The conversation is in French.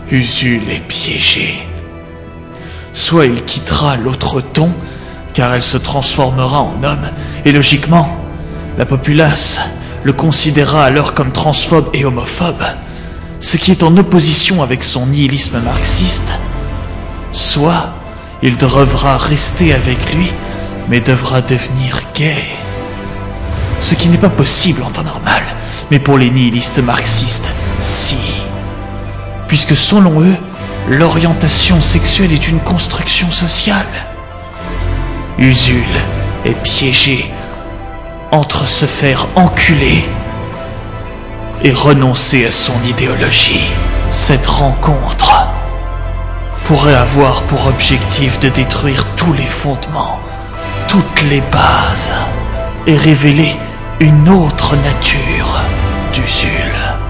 Usul est piégé. Soit il quittera l'autre ton, car elle se transformera en homme, et logiquement, la populace le considérera alors comme transphobe et homophobe, ce qui est en opposition avec son nihilisme marxiste. Soit il devra rester avec lui, mais devra devenir gay. Ce qui n'est pas possible en temps normal, mais pour les nihilistes marxistes, si. Puisque selon eux, l'orientation sexuelle est une construction sociale. Usul est piégé entre se faire enculer et renoncer à son idéologie. Cette rencontre pourrait avoir pour objectif de détruire tous les fondements, toutes les bases, et révéler une autre nature d'Usul.